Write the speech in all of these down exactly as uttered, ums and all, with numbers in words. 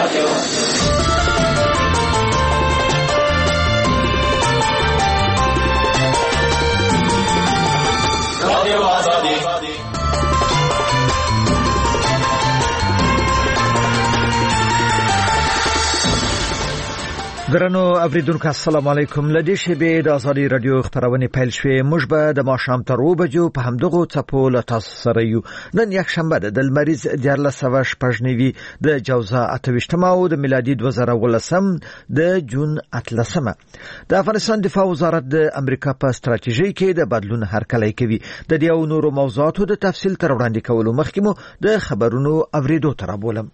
درنو اوریدونکو السلام علیکم. لدې شبې د ازادي رادیو خبرونه پیل شوې. موږ به د ماښام تر اوه بجو په همدغه څپو له تاسو سره یو. نن یک شنبه ده، د لمریز دیارلس سوه شپږ نوي د جوزا اته ویشتمه او د میلادي دوه زره ولسم د جون اتلسمه. د افغانستان دفاع وزارت د امریکا په ستراتیژي کې د بدلون هرکلی کوي. د دې او نورو موضوعاتو د تفصیل تر وړاندې کولو مخکې مو د خبرونو اوریدو تر بولم.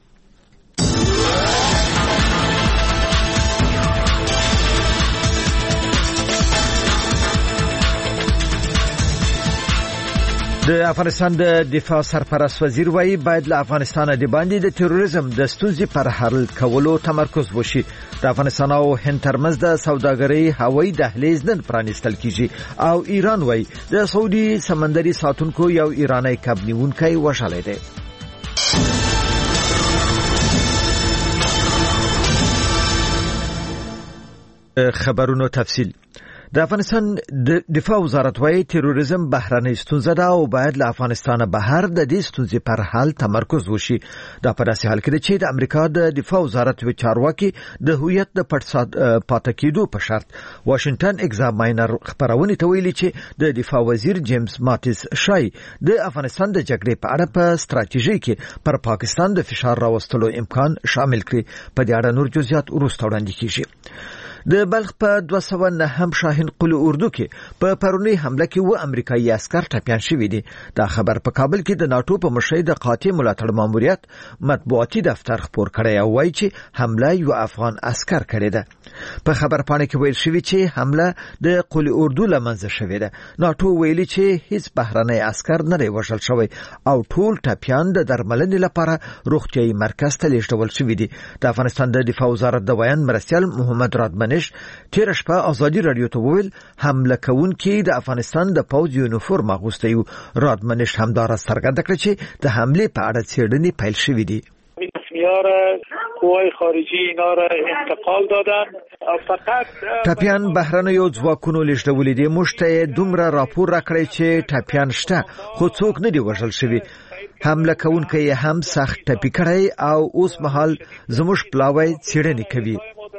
د افغانستان د دفاع سرپرست وزیر وایي باید له افغانستان د باندې د تروریزم د ستونزې پر حل کولو تمرکز وشي. د افغانستان او هند ترمنځ د سوداګرۍ هوایي دهلیز نن پرانیستل کیږي او ایران وایي د سعودي سمندري ساتونکو یو ایرانی کب نیونکی وژلی دی. خبرونو تفصیل. د افغانستان د دفاع وزارت وايي تروریزم بهرنۍ ستونزه ده او باید له افغانستان بهر د دې ستونزې پر حل تمرکز وشي. دا په داسې حال کې ده چې د امریکا د دفاع وزارت و چارواکي د هویت د پټ پاتې کېدو په شرط واشنگټن ایگزاماینر خبرونه ته ویلي چې د دفاع وزیر جیمز ماتیس شای د افغانستان د جګړې په اړه په ستراتیژي کې پر پاکستان د فشار راوستلو امکان شامل کړي. په دې اړه نور جزئیات وروسته وړاندې کیږي. د بلخ په دوه سوه نهم شاهین قل اردو کې په پرونی حمله کې و امریکایي عسكر ټپيان شوي دي. دا خبر په کابل کې د ناتو په مشرۍ د قاطع ملاتړ ماموریت مطبوعاتي دفتر خبر کړی او وایي چې حمله یو افغان عسكر کړی ده. په خبر پاڼه کې ویل شوی چې حمله د قل اردو لمنځه شوې ده. ناتو ویلي چې هیڅ بهرنی عسكر نه وژل شوی او ټول ټپيان د درملنې لپاره روغتيایي مرکز ته لیږدول شوي دي. د افغانستان د دفاع وزارت د بیان مرستیال محمد رادمنش تیر شپه ازادي رادیو ته ویل حمله کوونکي د افغانستان د پوځ یونیفورم اغوستی و. رادمنش همدار څرګنده کړ چې د حمله په اړه څېړنې پیل شوې دي. رسمیار قوای خارجی اینا را انتقال دادن. فقط ټپيان بهرنیو ځواکونو لیږدولي دي. موږ ته دومره راپور راکړی چې ټپيان شته خو څوک نه دی وژل شوی. حمله کوونکی هم سخت ټپي کړی او اوس مهال زموږ پلاوی څېړنې کوي.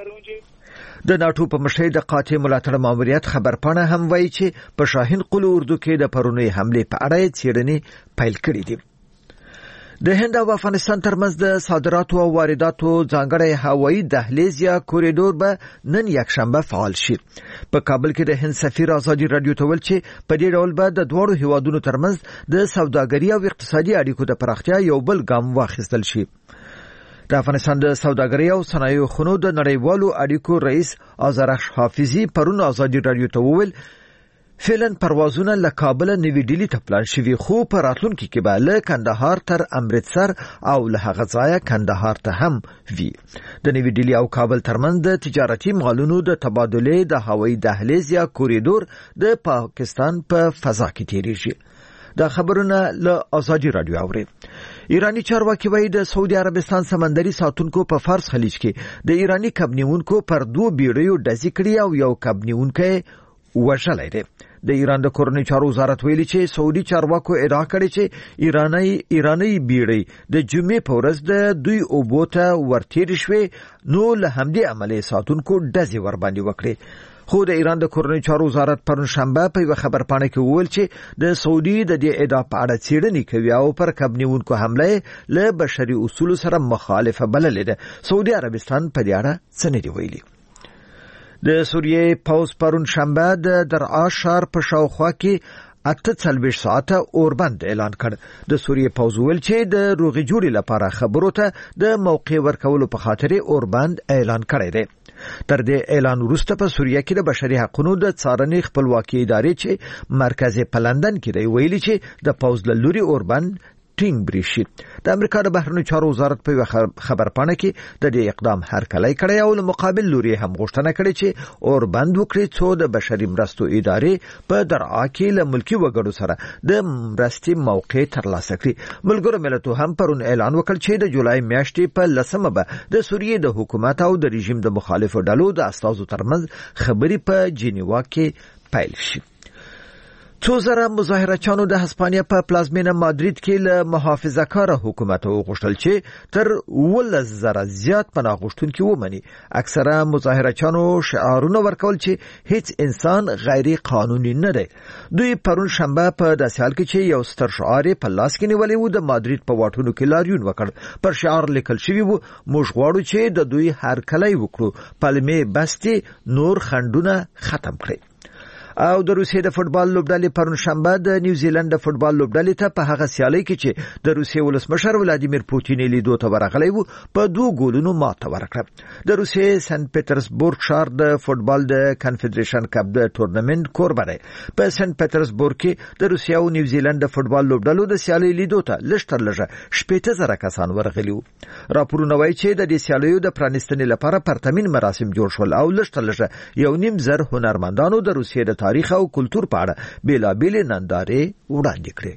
د ناتو په مشرۍ د قاطع ملاتړ ماموریت خبرپاڼه هم وایي چې په شاهین قل اردو کې د پرونی حمله په اړه څېړنې پیل کړې دي. د هند او افغانستان ترمنځ د صادراتو او وارداتو ځانګړی هوایي دهلیز یا کوریډور به نن یک شنبه فعال شي. په کابل کې د هند سفیر ازادي رادیو ته ویل چې په دې ډول به د دوړو هیوادونو ترمنځ د سوداګرۍ او اقتصادي اړیکو د پراختیا یو بل ګام واخیستل شي. د افغانستان د سوداګرۍ او صنایعو خونو د نړیوالو اړیکو رئیس آذرخش حافظي پرون ازادي رادیو ته وویل فعلا پروازونه له کابل نوی ډیلی ته پلان شوي خو په راتلونکي کې به له کندهار تر امرتسر او له هغه ځایه کندهار ته هم وي. د نوی ډیلی او کابل ترمنځ د تجارتي مالونو د تبادلې د هوایي دهلیز یا کوریډور د پاکستان په فضا کې تیریږي. دا خبرونه له ازادي رادیو اوري. ایرانی چارواکي وایي د سعودي عربستان سمندري ساتونکو په فارس خلیج کې د ایرانی کب نیونکو پر دوه بیړیو ډزې کړې او یو کب نیونکی وژلی دی. د ایران د کورنۍ چارو وزارت ویلي چې سعودي چارواکو ادعا کړې چې ایرانی ایرانی بیړۍ د جمعې په ورځ د دوی اوبو ته ورتېرې شوې نو له همدې عملې ساتونکو ډزې ورباندې وکړې. خو د ایران د کورنۍ چارو وزارت پرون شنبه په یو خبرپاڼه کې وویل چې د سعودي د دې ادعا په اړه څېړنې کوي او پر کب نیونکو حمله له بشري اصولو سره مخالفه بللې ده. سعودي عربستان په دې اړه څه نه دی ویلي. د سوریې پوځ پرون شنبه د درعا ښار په شاوخوا کې اته څلوېښت ساعته اوربند اعلان کړ. د سوریې پوځ ویل چې د روغې جوړې لپاره خبرو ته د موقع ورکولو په خاطر اوربند اعلان کړی دی. تر دې اعلان وروسته په سوریه کې د بشري حقوقو د څارنې خپلواکي ادارې چې مرکز په لندن کې دی ویلي چې د پوځ له لوري اوربند ټینګ بریشي. د امریکا د بهرنیو چارو وزارت په خبرپاڼه کې د دې اقدام هرکلی کړی او له مقابل لوري هم غوښتنه کړې چې اور بند وکړي څو د بشري مرستو ادارې په درعا کې له ملکی وګړو سره د مرستې موقع ترلاسه کړي. ملګرو ملتونو هم پرون اعلان وکړ چې د جولای میاشتې په لسمه به د سوریې د حکومت او د رژیم د مخالفو ډلو د استازو ترمنځ خبرې په جنیوا کې پیل شي. څو زره مظاهرچیانو د هسپانیا په پلازمینه مادرید کې له محافظه‌کار حکومت وغوښتل چې تر ولس زره زیات پناه غوښتونکي ومني. اکثره مظاهرچیانو شعارونه ورکول چې هیڅ انسان غیر قانوني نه دی. دوی پرون شنبه په داسې حال کې چې یو ستر شعار په لاس کې نیولې و د مادرید په واټونو کې لاریون وکړ. پر شعار لیکل شوی و موږ غواړو چې د دوی هرکلی وکړو، پلمې بستې نور خنډونه ختم کړي. او د روسیې د فوتبال لوبډلې پرون شنبه د نیوزیلند د فوتبال لوبډلې ته په هغه سیالي کې چې د روسیې ولسمشر ولادیمیر پوتین لیدو ته ورغلی و په دوه ګولونو ماته ورکړه. د روسیې سن پیټرزبورګ ښار د فوتبال د کنفدریشن کپ د ټورنمنت کوربه دی. په سن پیټرزبورګ کې د روسیې او نیوزیلند د فوتبال لوبډلو د سیالي لیدو ته لږ تر لږه شپږ زره کسان ورغلي وو. راپورونه وایي چې د دې سیالیو د پرانیستنې لپاره پرتمین مراسم جوړ شول او لږ تر لږه یو نیم زر هنرمندانو د روسیې د تاریخ او کلتور په اړه بیلابېل نندارې وړاندې کړې.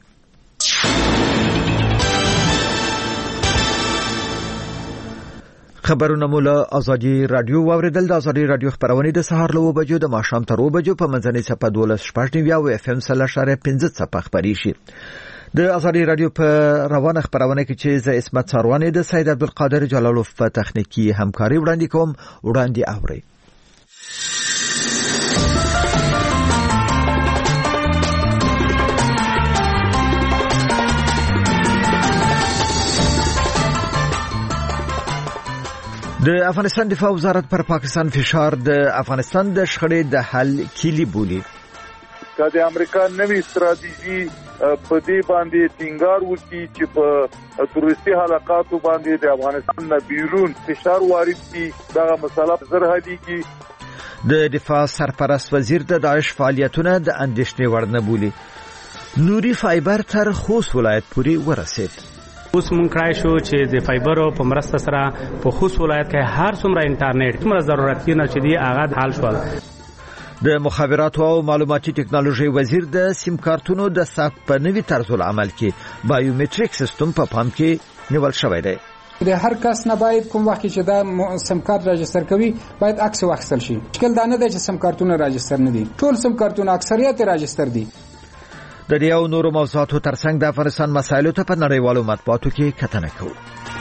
خبرونه مو له ازادي رادیو واوریدل. د ازادي رادیو خبرونه د سهار له بجو د ماښام تر بجو په منځنۍ صفه دولس شپږ نیو او اف ام سل اشاره پنځه صفه خبري شي. د ازادي رادیو په روانه خبرونه کې چې ز اسمت ساروانې د سید عبدالقادر جلالوف په تخنیکی همکاري وړاندې کوم. وړاندې اوري. د افغانستان دفاع وزارت پر پاکستان فشار د افغانستان د شخړې د حل کلی بولی. که د امریکا نوې ستراتیژي په دې باندې ټینګار وکړي چې په تروریستي حلقاتو باندې د افغانستان نه بیرون فشار وارد کړي، دغه مسله زر حلېږي. د دفاع سرپرست وزیر د داعش فعالیتونه د اندېښنې وړ نه بولي. نوري فایبر تر خوست ولایت پورې ورسید. اوس مونږ کړای شو چې د فایبرو په مرسته سره په خوست ولایت کې هر څومره انټرنیټ څومره ضرورت نه چې دی هغه حل شول. د مخابراتو او معلوماتي ټکنالوژي وزیر د سیم کارتونو د ثبت په نوي طرز العمل کې بایومټریک سیستم په پام کې نیول شوی دی. د هر کس نه باید کوم وخت چې دا سیم کارت راجستر کوي باید عکس واخیستل شي. مشکل دا نه دی چې سیم کارتونه راجستر نه دي، ټول سیم کارتونه اکثریت راجستر دي. د دې او نورو موضوعاتو ترڅنګ د افغانستان مسایلو ته په نړیوالو مطبوعاتو کې کتنه کوو.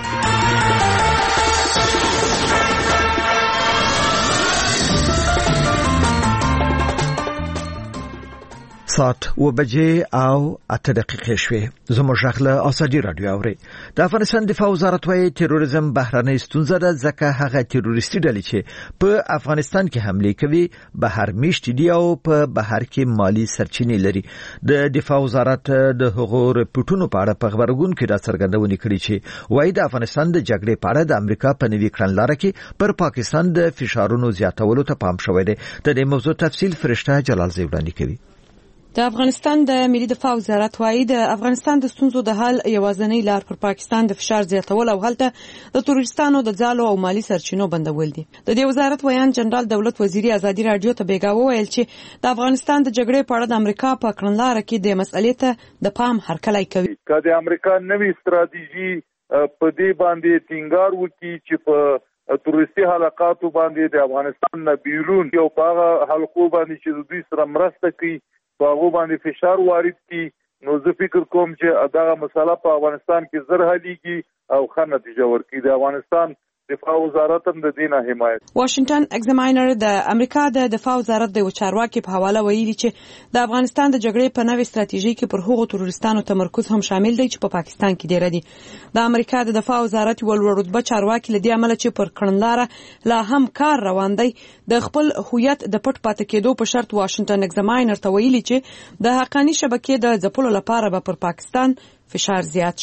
ساعت و بجې او اته دقیقې شوې. زموږ شخله ازادي رادیو اوري. د افغانستان دفاع وزارت وايي تروریزم بهرنۍ ستونزه ده، ځکه هغه تروریستي ډلې چې په افغانستان کې حمله کوي بهر میشت دي او په بهر کې مالی سرچینې لري. د دفاع وزارت د هغو رپورټونو په اړه په خبرګون کې دا څرګندونه کړې چې وايي د افغانستان د جګړې په اړه د امریکا په نوي کړنلاره کې پر پاکستان د فشارونو زیاتولو ته پام شوی دی. د دې موضوع تفصیل فرشته جلال زی وړاندې کوي. د افغانستان د ملي دفاع وزارت وايي د افغانستان د ستونزو د حل یوازینی لار پر پاکستان د فشار زیاتول او هلته د تروریستانو د ځالو او مالی سرچینو بندول دي. د دې وزارت ویان جنرال دولت وزیری ازادي رادیو ته بیګا وویل چې د افغانستان د جګړې په اړه د امریکا په کړنلاره کې د مسئلې ته د پام هرکلی کوي. که د امریکا نوې ستراتیژي په دې باندې ټینګار وکړي چې په تروریستي حلقاتو باندې د افغانستان نه بیرون یو په هغه حلقو باندې چې دوی سره مرسته کوي په هغه باندې فشار وارد کی، نو زه فکر کوم چې دغه مسله په افغانستان کې زر حلېږي او ښه نتیجه ورکړي. د افغانستان دفاع وزارت هم د دې نه حمایت. واشنگټن ایگزاماینر د امریکا د دفاع وزارت د چارواکي په حواله ویلي چې د افغانستان د جګړې په نوې ستراتیژي کې پر هغو تروریستانو تمرکز هم شامل دی چې په پاکستان کې ډیر دي. د امریکا د دفاع وزارت ول رتبه چارواکي لدی عمل چې پر کړنلاره لا هم کار روان دی د خپل هویت د پټ پاتې کېدو په شرط واشنگټن ایگزاماینر ته ویلي چې د حقانی شبکې د ځپلو لپاره به پر پاکستان فشار زیات شي.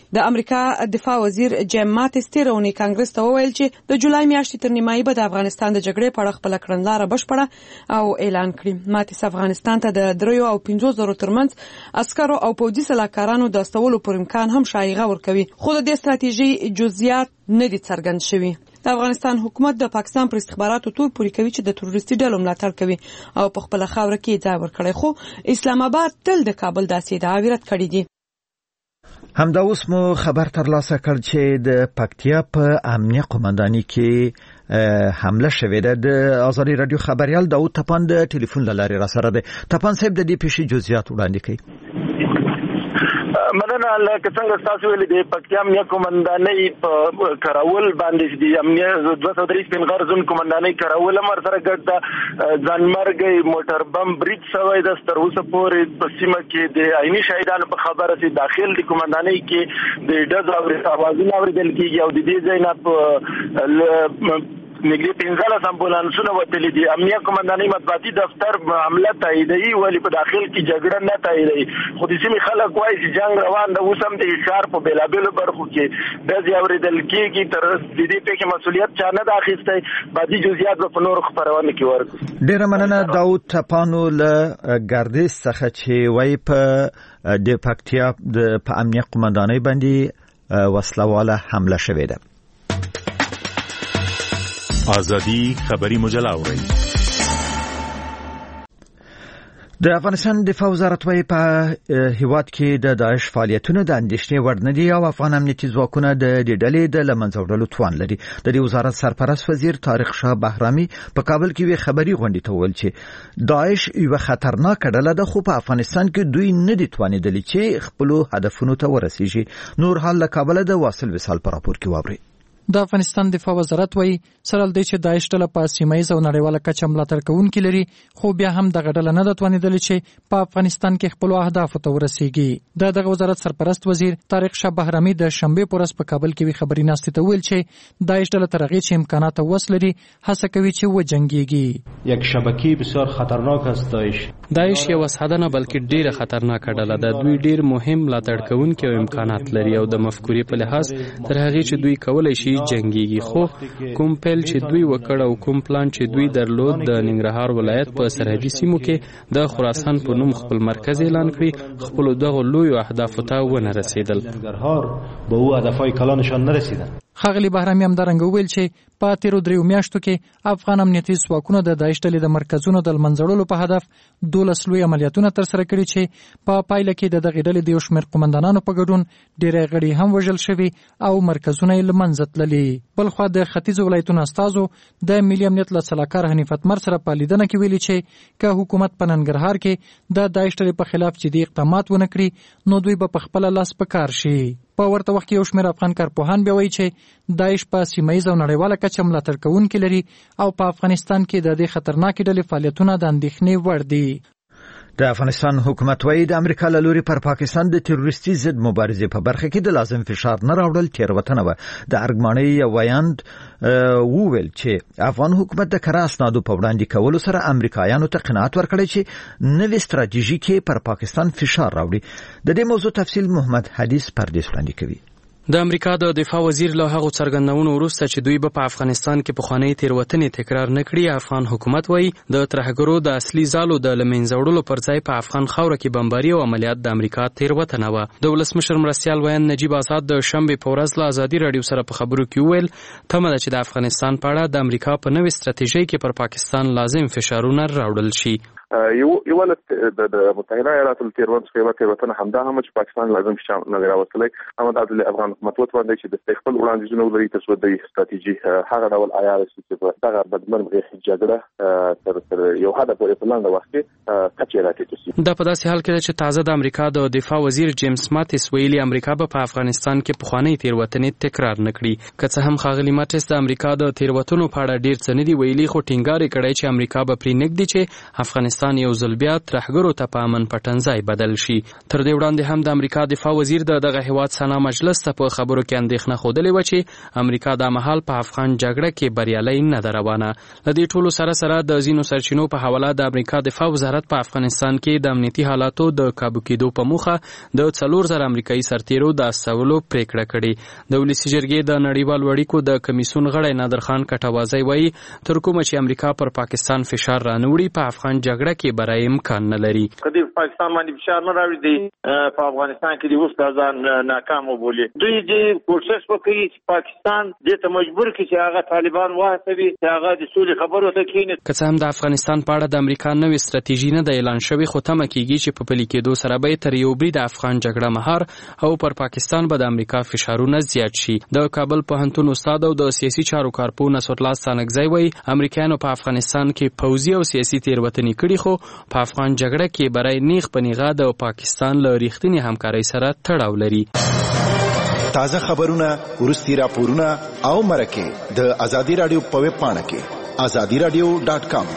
د امریکا دفاع وزیر جیم ماتیس تیرونی کانګرس ته وویل چې د جولای میاشتې تر نیمایي به د افغانستان د جګړې په اړه خپل کړنلاره بشپړه او اعلان کړي. ماتیس افغانستان ته د دریو او پنځو زرو ترمنځ عسکرو او پوځي سلاکارانو د استولو پر امکان هم شایعه ورکوي، خو د دې ستراتیژي جزئیات نه دي څرګند شوي. د افغانستان حکومت د پاکستان پر استخباراتو تور پوري کوي چې د تروریستي ډلو ملاتړ کوي او په خپل خاوره کې ځای ورکړي، خو اسلام آباد تل د کابل داسې ادعاوې رد کړې دي. همدا اوس مو خبر ترلاسه کړ چې د پکتیا په امنیه قومنداني کې حمله شوې ده. د آزادي رادیو خبريال داود تپان د ټلیفون له لارې را سره ده. تپان صاحب د دې پیښې جزئیات وړاندې کړي. مننه. لکه څنګه تاسو ویلي د پکتیا امنیه قومندانۍ په کراول باندې د امنیه دوه سوه درې سپین غر زون قومندانۍ کراول امر سره ګډه ځانمرګي موټر بم بریټ شوی د تر اوسه پورې په سیمه کې د عیني شهیدانو په خبره سي داخل د قومندانۍ کې د ډز او اوازونه اوریدل کیږي او د دې ځای نه په نګری پنځله امبولانسونه وتلي دي. امنیه قومندانۍ مطبوعاتي دفتر عمله تاییدوي ولی په داخل کې جګړه نه تاییدوي، خو د سیمې خلک وایي چې جنگ روان ده. اوس هم د ښار په بېلابېلو برخو کې ډزې اورېدل کېږي. تر د دې پیښې مسؤلیت چا نه ده اخیستی. بعضي جزئیات به په نورو خپرونو کې ورکړو. ډېره مننه داود تپانو له ګردیز څخه چې وایي په د پکتیا په امنیه قومندانۍ باندې وسلواله حمله شوې ده. آزادی خبری مجله اورئ. د افغانستان دفاع وزارت وايي په هیواد کې د داعش فعالیتونه د اندېښنې وړ نه دي او افغان امنیتي ځواکونه د دې ډلې د له منځه وړلو توان لري. د دې وزارت سرپرست وزیر طارق شاه بهرامي په کابل کې یوه خبري غونډه ته وویل چې داعش یوه خطرناکه ډله ده، خو په افغانستان کې دوی نه دي توانېدلي چې خپل هدفونو ته ورسیږي. نور حال له کابل د واصل وصال په راپور کې واوري. د افغانستان دفاع وزارت وایي سره له دې چې داعش ډله په سیمه ییز او نړیواله کچه ملاتړ کوونکي لري، خو بیا هم دغه ډله نه ده توانېدلې چې په افغانستان کې خپلو اهدافو ته ورسیږي. د دغه وزارت سرپرست وزیر طارق شاه بهرامي د شنبې په ورځ په کابل کې وی خبري ناستې ته ویل چې داعش ډله تر هغې چې امکانات او وس لري هڅه کوي چې وجنګېږي. یک شبکه بسیار خطرناک است داعش. داعش یو وساده نه بلکې ډیره خطرناکه ډله ده. دوی ډیر مهم ملاتړ کوونکي او امکانات لري او د مفکورې په لحاظ تر هغې چې دوی کولای شي جنګېږي، خو کوم پیل چې دوی وکړ او کوم پلان چې دوی درلود د ننګرهار ولایت په سرحدي سیمو کې د خراسان په نوم خپل مرکز اعلان کړی، خپل دغه لوی اهداف ته ونه رسیدل. ننګرهار به او هدفهای کلانشان نرسیدن. ښاغلي بهرامي همدارنګه وویل چې په تیرو دریو میاشتو کې افغان امنیتي ځواکونو د داعش ډلې د مرکزونو د منځړلو په هدف دولس لوی عملیاتونه ترسره کړي چې په پایله کې د دغې ډلې د یو شمېر قومندانانو په ګډون ډېری غړي هم وژل شوي او مرکزونه یې له منځه تللي. بلخوا د ختیځو ولایتونو استازو د ملي امنیت له سلاکار حنیف اتمر سره په لیدنه کې ویلي چې که حکومت په ننګرهار کې د داعش ډلې په خلاف جدي اقدامات ونه کړي نو دوی به په خپله لاس په کار شي. په ورته وخت کې یو شمېر افغان کارپوهان بیا وایي چې داعش په سیمه ییزه او نړیواله کچه ملاتړ کوونکي لري او په افغانستان کې د دې خطرناکې ډلې فعالیتونه د اندېښنې وړ دي. د افغانستان حکومت وايي د امریکا له لوري پر پاکستان د تروریستي ضد مبارزې په برخه کې د لازم فشار نه راوړل تېروتنه وه. د ارګمانۍ ویاند وویل چې افغان حکومت د کره اسنادو په وړاندې کولو سره امریکایانو ته قناعت ورکړی چې نوې ستراتیژي کې پر پاکستان فشار راوړي. د دې موضوع تفصیل محمد حدیث پردیس وړاندې کوي. د امریکا د دفاع وزیر له هغو څرګندونو وروسته چې دوی به په افغانستان کې پخوانۍ تېروتنې تکرار نه کړي، افغان حکومت وایي د ترهګرو د اصلي ځالو د له منځه وړلو پر ځای په افغان خاوره کې بمباري او عملیات د امریکا تېروتنه وه. د ولسمشر مرستیال ویاند نجیب آزاد د شنبې په ورځ له ازادي راډیو سره په خبرو کې وویل تمه ده چې د افغانستان په اړه د امریکا په نوې ستراتیژۍ کې پر پاکستان لازم فشارونه راوړل شي. یو یو ول د متحده ایالاتو تیروتنه څخه تیروتنه همدا هم چې پاکستان لازم شي نه راوستلای هم د افغان حکومت وړاندې چې د خپل وړاندیزونه لري تاسو د ستراتیژي هغه ډول عیار چې دغه بدمن غیر جګړه تر تر یو هدف پورې پلان د وخت کچې راټیټ دا په داسې حال کې چې تازه د امریکا د دفاع وزیر جیمز ماتیس ویلي امریکا به په افغانستان کې پخوانۍ تیروتنې تکرار نه کړي. که څه هم ښاغلي ماتیس د امریکا د تیروتنو په اړه ډیر څه نه دی ویلي، خو ټینګار یې کړی چې امریکا به پرې نږدې چې افغانستان افغانستان یو ځل بیا ترهګرو ته په امن پټنځای بدل شي. تر دې وړاندې هم د امریکا دفاع وزیر د دغه هیواد سنا مجلس ته په خبرو کې اندېښنه ښودلې وه چې امریکا د مهال په افغان جګړه کې بریالۍ نه ده روانه. له دې ټولو سره سره د ځینو سرچینو په حواله د امریکا دفاع وزارت په افغانستان کې د امنیتي حالاتو د کابو کېدو په موخه د څلور زره امریکایي سرتیرو د استولو پریکړه کړې. د ولسي جرګې د نړیوالو اړیکو د کمیسیون غړی نادر خان کټوازی وایي تر کومه چې امریکا پر پاکستان فشار رانوړي په افغان جګړه کې برای امکان نه لري. کدی پاکستان باندې فشار نه راوړي دی په افغانستان کې د اوس ځان ناکام وبولي. دوی دې کوشش وکړي چې پاکستان دې ته مجبور کړي چې هغه طالبان وهڅوي چې هغه د سولې خبرو ته کښیني. که څه هم د افغانستان په اړه د امریکا نوې ستراتیژي نه ده اعلان شوې، خو تمه کېږي چې په پلي کېدو سره به تر یو برید د افغان جګړه مهار او پر پاکستان به د امریکا فشارونه زیات شي. د کابل پوهنتون استاد او د سیاسي چارو کارپوه نصرالله ستانکزی وایي امریکایانو په افغانستان کې پوځي او سیاسي تېروتنې کړي، خو په افغان جګړه کې برای نیغ په نیغه د پاکستان له رښتینې همکارۍ سره تړاو لري. تازه خبرونه، ورستي راپورونه او مرکه د ازادي رادیو په ویب پاڼه کې ازادي رادیو ډاټ کام.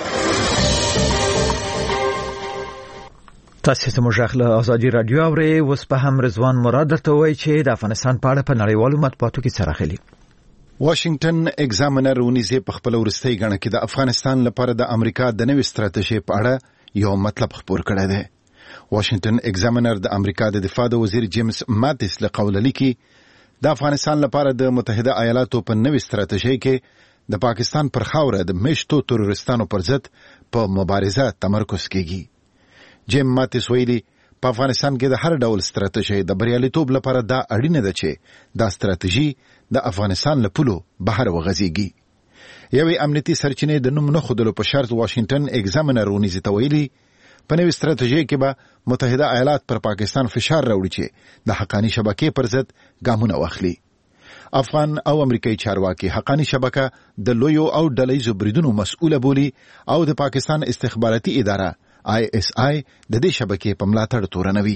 تاسو ته مجاخله ازادي رادیو اوري. اوس په هم رضوان مراد درته وایي چې د افغانستان په اړه په نړیوالو مطبوعاتو کې څه راغلي. واشنگټن ایگزامینر ونیزه په خپل ورستۍ غڼه کې د افغانستان لپاره د امریکا د نوې ستراتیژي په اړه یو مطلب خبر کړی دی. واشنگټن ایگزامینر د امریکا د دفاع د وزیر جیمز ماتیس له قوله لیکي د افغانستان لپاره د متحده ایالاتو په نوې ستراتیژي کې د پاکستان پر خاوره د میشتو تروریستانو پر ضد په مبارزه تمرکز کیږي. جیم ماتیس ویلي په افغانستان کې د هر ډول ستراتیژي د بریالیتوب لپاره دا اړینه ده چې دا ستراتیژي د افغانستان له پولو بهر وغځيږي. یوې امنیتي سرچینې د نوم نه خودلو په شرط واشنگټن ایگزامینر ونیزه ته ویلي په نوې ستراتیژي کې به متحده ایالات پر پاکستان فشار راوړي چې د حقانی شبکې پر ضد ګامونه واخلي. افغان او امریکایي چارواکي حقانی شبکه د لویو او ډلهیزو بریدونو مسؤله بولي او د پاکستان استخباراتي اداره آی اس آی د دې شبکې په ملاتړ تورنوي.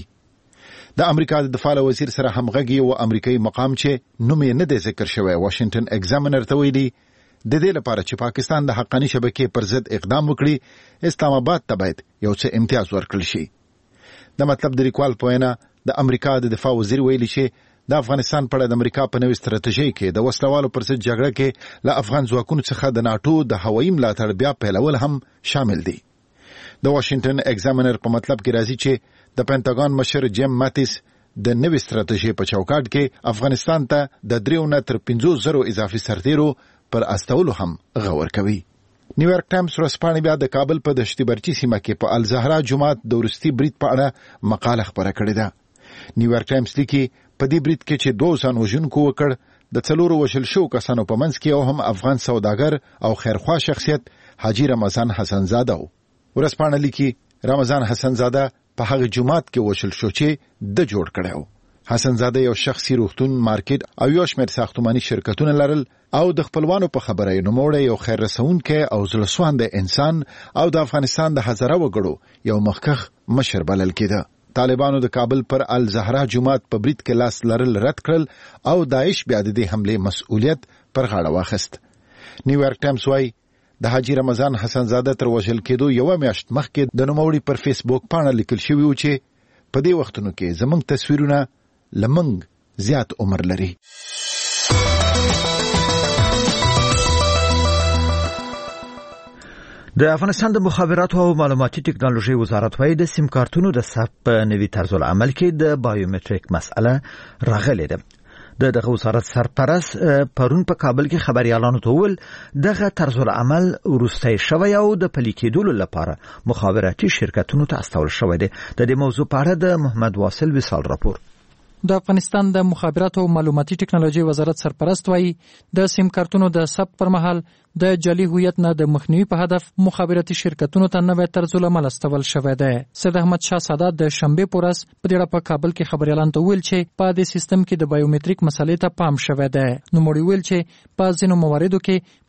د امریکا د دفاع وزیر سره همغږي او امریکایي مقام چې نوم یې نه دی ذکر شوی واشنگټن ایگزامینر ته ویلي د دې لپاره چې پاکستان د حقانی شبکې پر ضد اقدام وکړي اسلام آباد ته باید یو څه امتیاز ورکړل شي. د مطلب د لیکوال په وینا د امریکا د دفاع وزیر ویلي چې د افغانستان په اړه د امریکا په نوې ستراتیژي کې د وسلوالو پر ضد جګړه کې له افغان ځواکونو څخه د ناتو د هوایي ملاتړ بیا پیلول هم شامل دي. د واشنگټن ایگزامینر په مطلب کې راځي چې د پینټاګون مشر جیم ماتیس د نوې ستراتیژي په چوکاټ کې افغانستان ته د دریو نه تر پنځو زرو اضافي سرتیرو پر استولو هم غور کوي. نیویارک ټایمز ورځپاڼې بیا د کابل په دشتي برچي سیمه کې په الزهرا جومات د وروستي برید په اړه مقاله خپره کړې ده. نیویارک ټایمز لیکي په دې برید کې چې دوه ځان وژونکو وکړ د څلورو وژل شو کسانو په منځ کې او هم افغان سوداګر او خیرخوا شخصیت حاجی رمضان حسنزاده و. ورځپاڼه لیکي رمضان حسنزاده په هغه جومات کې وژل شو چې د جوړ کړی و. حسنزاده یو شخصي روغتون، مارکیټ او یو شمېر ساختماني شرکتونه لرل او د خپلوانو په خبره یې نوموړی یو خیر رسونکی او زړهسوانده انسان او د افغانستان د هزاره وګړو یو مخکښ مشر بلل کېده. طالبانو د کابل پر الزهرا جومات په برید کې لاس لرل رد کړل او داعش بیا د دې حمله مسؤلیت پر غاړه واخیست. نیویارک ټایمز وايي د حاجی رمضان حسنزاده تر وژل کېدو یو میاشت مخکې د نوموړي پر فیسبوک پاڼه لیکل شوی و چې په دې وختونو کې زموږ تصویرونه لمنګ زیات عمر لري. د افغانستان د مخابراتو او معلوماتي ټکنالوژي وزارت وايي د سیم کارتونو د ثبت په نوي طرز العمل کې د بایومټریک مسأله راغلې ده. د دغه وزارت سرپرست پرون په کابل کې خبريالانو ته وویل دغه طرز العمل ورسته شوی او د پلي کېدو لپاره مخابراتي شرکتونو ته استول شوی دی. د دې موضوع په اړه د محمد واصل وصال راپور. د افغانستان د مخابراتو او معلوماتي ټکنالوژي وزارت سرپرست وایي د سیم کارتونو د ثبت پر مهال د جعلي هویت نه د مخنیوي په هدف مخابراتي شرکتونو ته نوې طرز العمل استول شوی دی. سید احمد شاه سادات د شنبه په ورځ په دې په کابل کې خبريالان ته ویل چې په دې سیستم کې د بایومټریک مسلې ته پام شوی دی. نو موري ویل چې په ځینو مواردو کې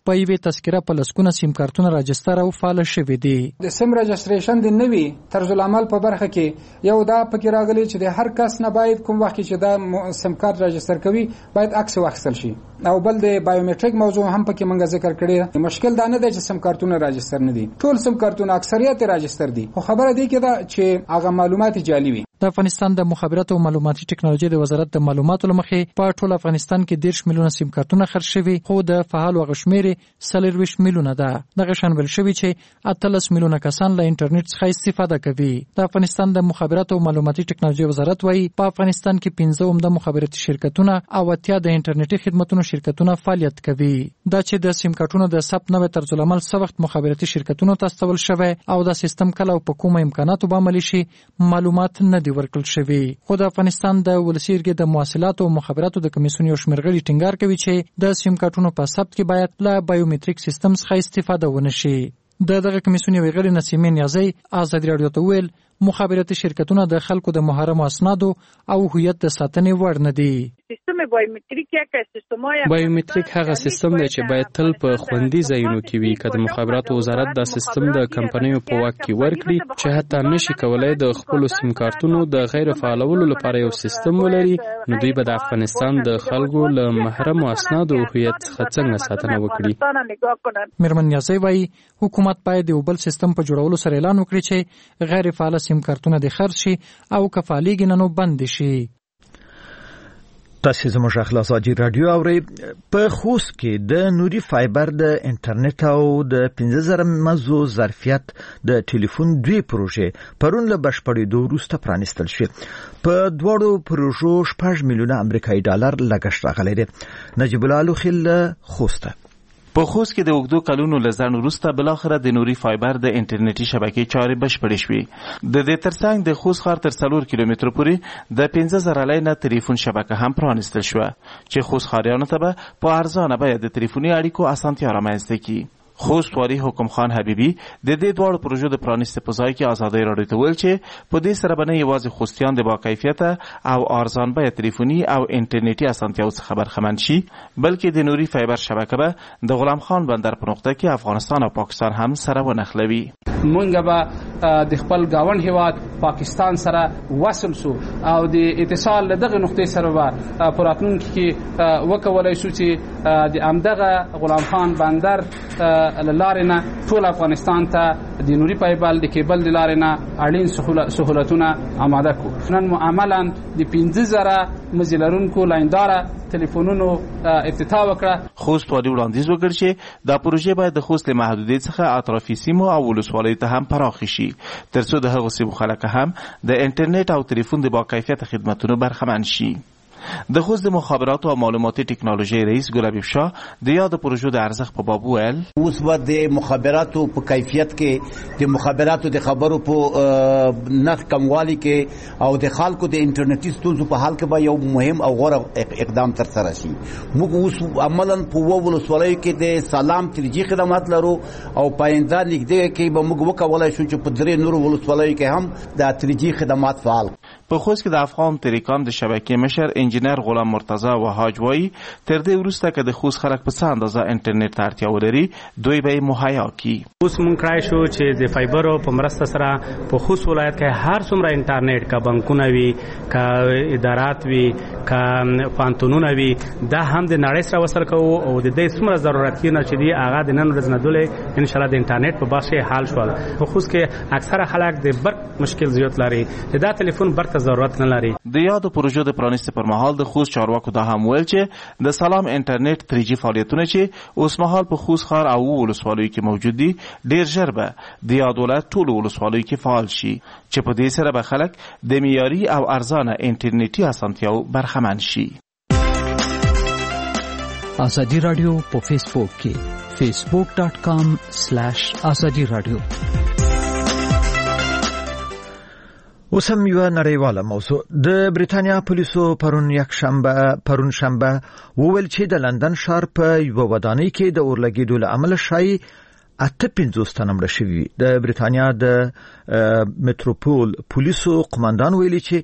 په یوې تذکره په لسګونه سیم کارتونه راجستر او فعال شوي دي. د سیم رجستریشن د نوي طرز العمل په برخه کې یو دا پکې راغلی چې د هر کس نه باید کوم وخت چې دا سیم کارت راجستر کوي باید عکس واخیستل شي، او بل د بایومټریک موضوع هم پکې مونږ ذکر کړی. مشکل دا نه دی چې سیم کارتونه راجستر نه دي، ټول سیم کارتونه اکثریت راجستر دي، خو خبره دی کې دا چې هغه معلومات جعلي وي. د افغانستان د مخابراتو او معلوماتي ټکنالوژي د وزارت د معلوماتو لمخې په ټول افغانستان کې دیرش میلیونه سیم کارتونه خرڅ شوي، خو د فعال غشمېرې څلورویشت میلیونه ده. دغه شان ویل شوي چې اتلس میلیونه کسان له انټرنیټ څخه استفاده کوي. د افغانستان د مخابراتو او معلوماتي ټکنالوژي وزارت وايي په افغانستان کې پنځه عمده مخابراتي شرکتونه او اتیا د انټرنیټي خدماتو شرکتونه فعالیت کوي. دا چې د سیم کارتونو د ثبت نوې طرز العمل څه وخت مخابراتي شرکتونو ته استول شوی او د سیستم کله او په کومه امکاناتو به عملي شي معلومات نه دی ورکړل شوی. خو د افغانستان د ولسي ارګې د مواصلاتو او مخابراتو د کمیسیون یو شمېر غړي ټینګار کوي چې د سیم کارتونو په ثبت کې باید له بایومټریک سیستم څخه استفاده ونه شي. د دغه کمیسیون یو غړي نسیمه نیازی آزادي رادیو ته ویل مخابراتي شرکتونه د خلکو د محرمو اسنادو او هویت د ساتنې وړ نه دي. سیستم بایومټریک یا سیستمای بایومټریک هغه سیستم دی چې باید تل په خوندي ځایونو کې وي. که د مخابراتو وزارت دا سیستم د کمپنیو په واک کې ورکړي چې حتی نشي کولای د خپل سیم کارتونو د غیر فعالولو لپاره یو سیستم ولري، نو دوی به د افغانستان د خلکو له محرمو اسنادو او هویت څخه څنګه ساتنه وکړي. میرمن نیازی وايي حکومت باید یو بل سیستم په جوړولو سره اعلان وکړي چې غیر فعال سیم کارتونه د خرڅ شي او کفالېږي نه نو بند شي. تاسو زموږ اخلاص اجي رادیو اوري. په خوست کې د نوري فایبر د انټرنیټ او د پنځه زره مزو ظرفیت د ټلیفون دوی پروژې پرون له بشپړېدو وروسته پرانیستل شوې. په دواړو پروژو شپږ میلیونه امریکایي ډالر لګښت راغلی دی. نجیب الله لوخیل خوسته. په خوست کې د اوږدو کلونو له ځنډ وروسته بلاخره د نوري فایبر د انټرنیټي شبکې چارې بشپړې شوې. د دې ترڅنګ د خوست ښار تر څلور کیلومترو پورې د پنځه زره لینه ټلیفون شبکه هم پرانیستل شوه چې خوست ښاریانو ته به په ارزانه بیه د ټلیفوني اړیکو اسانتیا رامنځته کړي. خوست والي حکم خان حبیبي د دې دواړو پروژو د پرانیستو په ځای کې آزادۍ راډیو ته ویل چې په دې سره به نه یوازې خوستیان د باکیفیته او ارزان بیه ټلیفوني او انټرنیټي اسانتیاو څخه برخمن شي، بلکې د نوري فایبر شبکه به د غلام خان بندر په نقطه کې افغانستان او پاکستان هم سره ونښلوي. مونږ به د خپل گاون هیواد پاکستان سره وصل سو او د اتصال دغه نقطې سره به پراتونکو کې وکولای شو چې د امدغه غلام خان بندر لارینه ټول افغانستان ته د نوري فایبر د کیبل د لارینه اړین سہولتونه آماده کو. نن عملاً د پنځه زره مزلرونکو لاندار ټلیفونونو افتتاح وکړه. خوست والي وړاندیز وکړ چې دا پروژه باید د خوست له محدودیت څخه اطرافي سیمو او ولسوالیو ته هم پراخ شي ترڅو د هغو سیمو خلک هم د انټرنیټ او ټلیفون د باکیفیت خدماتونو برخمن شي. د خوست د مخابراتو او معلوماتي ټکنالوژي رئیس ګل حبیب شاه د یاد پروژو د ارزښت په باب ویل اوس به د مخابراتو په کیفیت کې د مخابراتو د خبرو په نرخ کموالي کې او د خلکو د انټرنیټي ستونزو په حل کې به یو مهم او غوره اقدام تر سره شي. موږ اوس عملاً په وو ولسوالیو کې د سلام ترجیح خدمات لرو او پاینده نږدې کې به موږ وکولای شو چې په درې نورو ولسوالیو کې هم د ترجیح خدمات فعال. په خوست کې د افغان تریکان د شبکې مشر انجینر غلام مرتضی وهاج وایي تر دې وروسته که د خوست خلک په څه اندازه انټرنیټ ته اړتیا ولري دوی به یې مهیا کړي. اوس مونږ کړای شو چې د فایبرو په مرسته سره په خوست ولایت کې هر څومره انټرنیټ کا بانکونه وي کا ادارات وي کا پانتونونه وي دا هم د نړۍ سره وصل کوو او د دې څومره ضرورت نه چې دی هغه د نن ورځ نه دولې ان شاء الله د انټرنیټ په باسي حال شول. په خوست کې اکثره خلک د برق مشکل زیات لري چې دا ټلیفون برق ضرورت نه لري. د یادو پروژو د پرانیستو پر مهال د خوست چارواکو دا هم ویل چې د سلام انټرنیټ تری جی فعالیتونه چې اوس مهال په خوست ښار او ولسوالیو کې موجود دي ډیر ژر به د یاد ولایت ټولو ولسوالیو کې فعال شي چې په دې سره به خلک د معیاري او ارزانه انټرنیټي اسانتیاو برخمن شي. آزادی رادیو په فیسبوک کې فیسبوک ډاٹ کام سلیش آزادی رادیو. اوس هم یو نړیواله موضوع. د بریتانیا پولیسو پرون یک شنبه پرون شنبه وویل چې د لندن ښار په یو ودانۍ کې د اورلګیدو له امله شایي اته پنځوس تنه مړه شوي. د بریتانیا د میټروپول پولیسو قومندان ویلي چې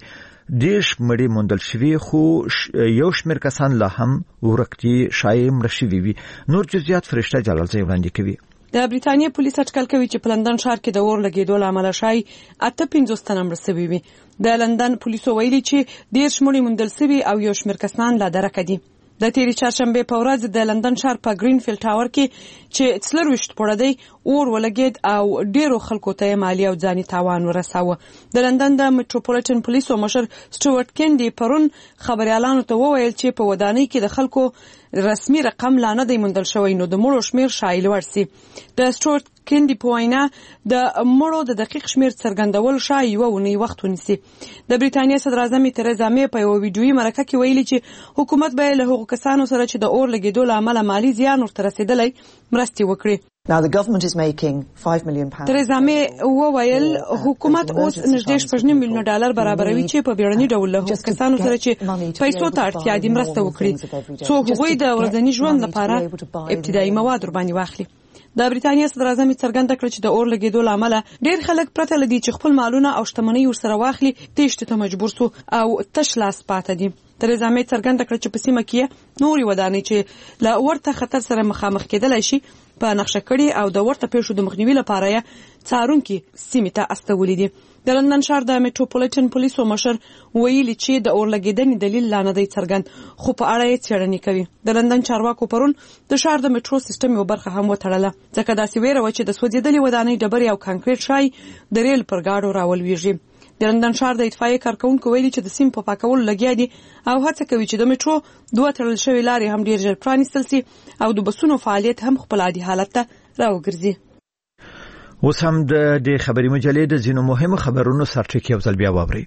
دیش مړي موندل شوي خو یو شمېر کسان لا هم ورک دي شایي مړه شوي وي. نور جزئیات فرشته جلالزی وړاندې کوي. د بریتانیا پولیس اټکل کوي چې په لندن ښار کې د اور لګیدو له امله شای اته پنځوس تنه مړه شوي وي. د لندن پولیسو ویلي چې ډېر شمړي موندل شوي او یو شمېر کسان لا درکه دي. د تیری چهارشنبه په ورځ د لندن ښار په گرینفیلډ ټاور کې چې څلرویشت پوړه دی اور ولګید او ډیرو خلکو ته مالی او ځاني تاوان ورساوه. د لندن د میټروپولیټن پولیسو مشر سټوارت کینډي پرون خبريالانو ته وویل چې په ودانۍ کې د خلکو رسمي رقم لا نه دی موندل شوی نو د مړو شمیر شایل ورسي. د سټوارت کینډي په وینا د مړو د دقیق شمیر څرګندول شایي یو ونی وخت ونیسي. د بریتانیا صدر اعظم تریزا می په یو ویډیويي مرکه کې ویلي چې حکومت به له هغو کسانو سره چې د اور لګیدو له امله مالی زیان ورته رسیدلی مرستې وکړي. Now the government is making five million pounds. تریزا می وویل حکومت اوس نږدې شپږ میلیون ډالر برابروي چې په بیړني ډول له هغو کسانو سره چې پیسو ته اړتیا دي مرسته وکړي څو هغوی د ورځني ژوند لپاره ابتدایي مواد ورباندې واخلي. د بریتانیا صدر اعظم څرګنده کړ چې د اور لګیدو له امله ډېر خلک پرته لدی چې خپل مالونه او شتمنۍ ورسره واخلي تېښتې ته مجبور سو او تش لاس پاتې دي. تریزا می څرګنده کړ چې په سیمه کې نوري ودانۍ چې له ورته خطر سره مخامخ کېدلای شي په نقشه کړي او د ورته پیښو د مخنیوي لپاره یې څارونکي سیمې ته استولي دي. د لندن ښار د میټروپولیټن پولیسو مشر ویلي چې د اور لګیدنې دلیل لا نه دی څرګند خو په اړه یې څېړنې کوي. د لندن چارواکو پرون د ښار د میټرو سیستم یو برخه هم وتړله ځکه داسې ویره وه چې د سوځېدلې ودانۍ ډبرې او کانکریټ شای د ریل پر ګاډو راولویږي. د لندن ښار د اطفائیې کارکونکو ویلي چې د سیم په پاکولو لګیا دي او هڅه کوي چې د میټرو دوه تړل شوې لارې هم ډېر ژر پرانیستل سي او د بسونو فعالیت هم خپل عادي حالت ته راوګرځي. اوس هم د دې خبري مجلې د ځینو مهمو خبرونو سرټکی یو ځل بیا واورئ.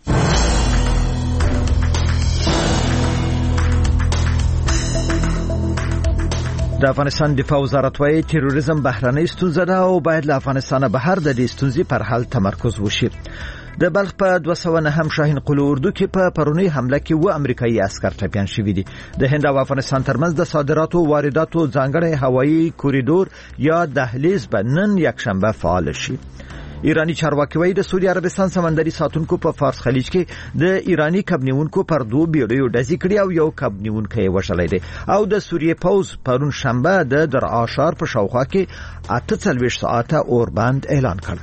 د افغانستان دفاع وزارت وايي تروریزم بهرنۍ ستونزه ده او باید له افغانستانه بهر د دې ستونزې پر حل تمرکز وشي. د بلخ په دوه سوه نهم شاهین قلو اردو کې په پرونی حمله کې و امریکایي عسكر ټپیان شوي دي. د هند او افغانستان ترمنځ د صادراتو وارداتو ځانګړی هوایي کوریډور یا دهلیز به نن یکشنبه فعال شي. ایرانی چارواکي وايي د سعودي عربستان سمندري ساتونکو په فارس خلیج کې د ایرانی کبنیونکو پر دوه بیړیو ډزې کړې او یو کبنیونکی وژلی دی او د سوریې پوز پرون شنبه د درعا ښار په شاوخوا کې اته څلوېښت ساعته اوربند اعلان کړ.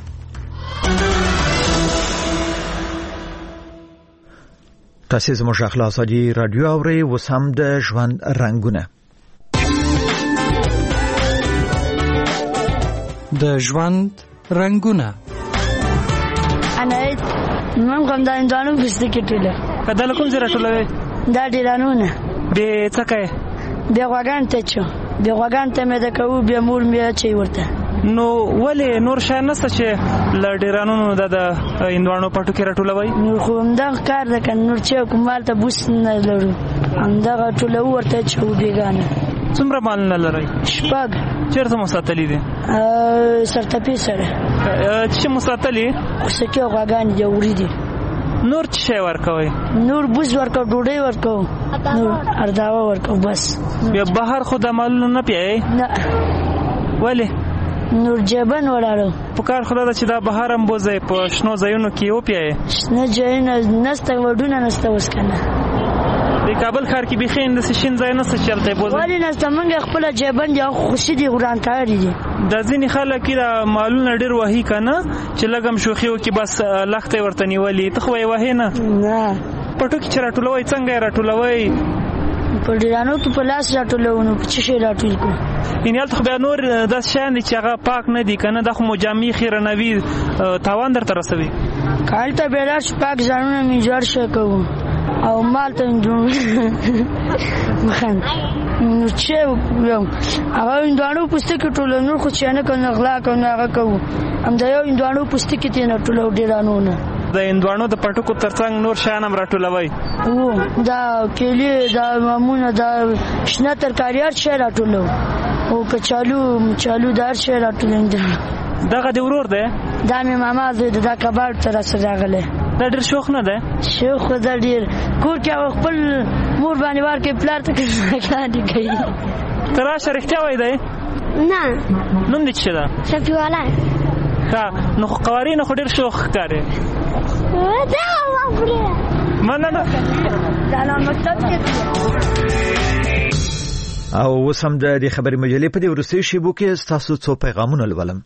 تاسو زموږ غږ ازادي رادیو اورئ. اوس هم د ژوند رنګونه د ژوند رنګونه انا من کوم د اندانو پستکی ټوله کله کوم زره ټوله دا ډیرانونه به څکه به غوګان ته چو به غوګان ته مې د کوو به مور مې چي ورته نو ولې نور شای نسته چې ل ډیرانونو د اندوانو پټو کې راټولوي نو خو همدا کار ده کنه نور چې کومال ته بوس نه لرو همدا ټوله ورته چو بیگانه. څومره مال نه لري؟ شپږ. چیرته مساتلی دي؟ ا سرتپی سره. چې مساتلی؟ سکه غاګان جوړی دي. نور څه ورکوي؟ نور بوز ورکو ډوډۍ ورکو نور ارداوا ورکو بس. بیا بهر خود مالونه نه پیای؟ نه. ولی؟ نور جبن ولاړو په کار خدای چې دا بهارم بوزي په شنو ځایونو کې او پیای نه ځایونه نسته وډونه نسته وس کنه د کابل ښار کې بخین د شین ځای نسته چلته بوزي ولی نسته منګه خپل جبن دی خوشي دی وران تاړي دي د ځینې خلک دا مالونه ډیر وਹੀ کنه چې لګم شوخیو کې بس لخته ورته نیولې ته خو یې وਹੀ نه نه پټو کې چرټولوي څنګه راټولوي په ډیرانو کې په لاس راټولونو چې شي راټول کو ان خو به نور د شان چې هغه پاک نه دي کنه د خو مجامع خیرنوي تاوان درته رسوي کالته به راش پاک ځانونه می جوړ شو کو او مال ته مخن نو چې یو هغه اندوانو پستکی ټولنو خو چې نه کنه غلا کنه هغه کو هم دا یو اندوانو پستکی ته نه ټولو ډیرانو نه د اندوانو د پټکو ترڅنګ نور شانم راټولوي او دا کلی دا مامونه دا شنه ترکاریات شې راټولو او کچالو چالو دار شې راټولند دغه د ورور ده دا مې ماما د دا کباب تر سره غله دا ډېر شوخ نه ده شوخ دا ډېر کور کې خپل مور باندې ور کې پلار ته کړه دي کوي ترا شریکته وای دی نه نوم دې څه ده شفیواله ها نو قوارین خو ډېر شوخ کاری دا وافره مننه. او وسم د خبري مجلې په دې ورسې شیبو کې تاسو څو پیغامونه لولم.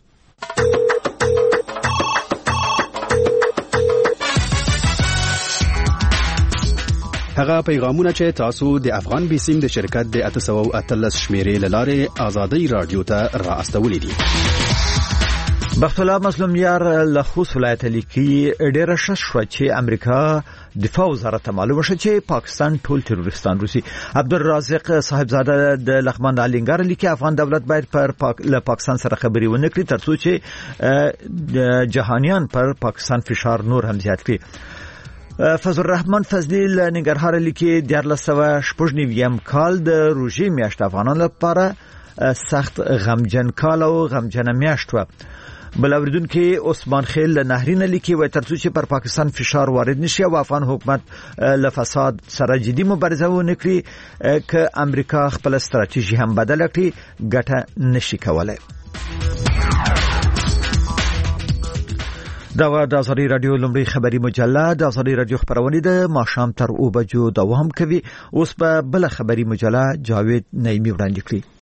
هغه پیغامونه چې تاسو د افغان بیسیم د شرکت د اته سوه او اتلس شمیرې لاره آزادۍ رادیو ته را استولې دي. بخت الله مسلم یار له خوست ولایت لیکي ډېر شش چې امریکا دفاع وزارت معلومه شوه چې پاکستان ټول تروریستان روسي. عبدالرازق صاحبزاده د لغمان الینګار لیکي افغان دولت باید پر پاک له پاکستان سره خبري ونه کړي ترڅو چې جهانیان پر پاکستان فشار نور هم زیات کړي. فضل الرحمن فضلی لنګرهار لیکي د لسوه شپږنیم کال د روژې میاشت افغانانو لپاره سخت غمجن کال او غمجن میاشت و. بل اوریدونکو عثمان خیل نهرین لیکي وای ترڅو چې پر پاکستان فشار وارد نشي او افغان حکومت له فساد سره جدي مبارزه ونکړي ک امریکا خپل ستراتیژي هم بدل کړي ګټه نشي کولای. دا و د آزادۍ رادیو لومړی خبري مجله. د آزادۍ رادیو خبرونه د ماښام تر اوه بجو دوام کوي. اوس په بل خبري مجله جاوید نعیمی وړاندې کړي.